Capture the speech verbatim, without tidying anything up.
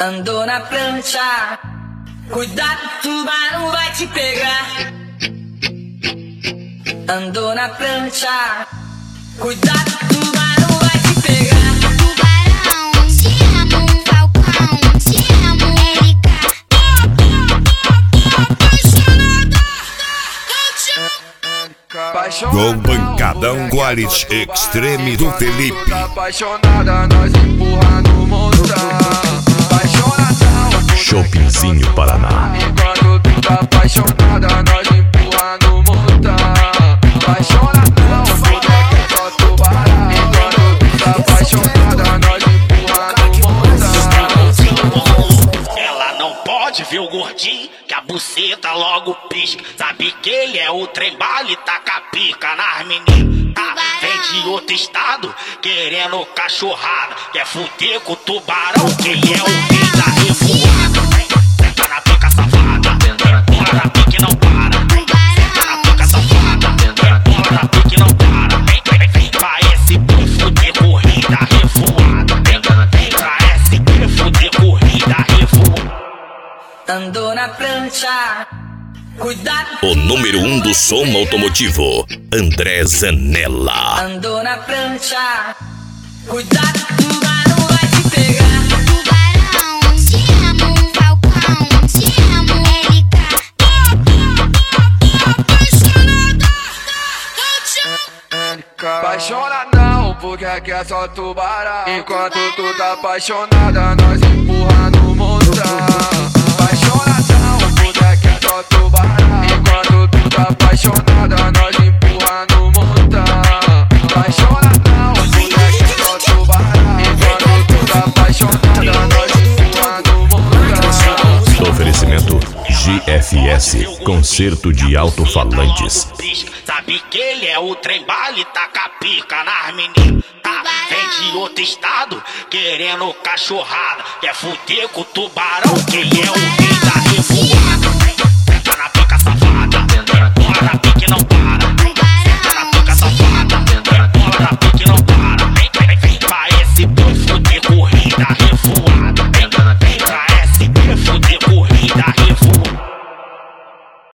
Andou na prancha, cuidado, tubarão vai te pegar. Andou na prancha, cuidado, tubarão vai te pegar. Tubarão, te amo, Falcão, te amo, Erika. Com pancadão Quality Extreme do Felipe. Apaixonada, nós empurra no montão. Shoppingzinho Paraná. Enquanto tu tá apaixonada, nós empurra no montão. Apaixonadão, moleque, é só tu parar. Enquanto tu tá apaixonada, nós empurra no montão. Ela não pode ver o gordinho, que a buceta logo pisca. Sabe que ele é o trem bala e taca pica nas meninas. Tá? Vem de outro estado, querendo cachorrada. Quer fuder com o tubarão, que ele é o rei da revoada. Senta na pica safada, empurra na pique não para. Senta na pica safada, empurra na pique não para. Vem, vem, vem pra esse pra fuder corrida revoada. Vem, vem pra esse pra fuder corrida revoada. Andou na prancha, cuidado. O número um do som automotivo, André Zanella. Andou na prancha, cuidado, tubarão vai te pegar. Tubarão, te amo, Falcão, te amo, Erika. Apaixonadão, porque aqui é só tubarão. Enquanto tu tá apaixonada, nós empurra no montão. Apaixonadão, porque aqui é só tubarão. Enquanto tu tá apaixonada, nós empurra no montão. Apaixonadão, porque aqui é só tubarão. Enquanto tu tá apaixonada, nós empurra no montão. Oferecimento G F S, concerto de alto-falantes. Sabe que ele é o trem bala e taca pica nas meninas. Tá? Vem de outro estado, querendo cachorrada. Quer fuder com o tubarão, que ele é o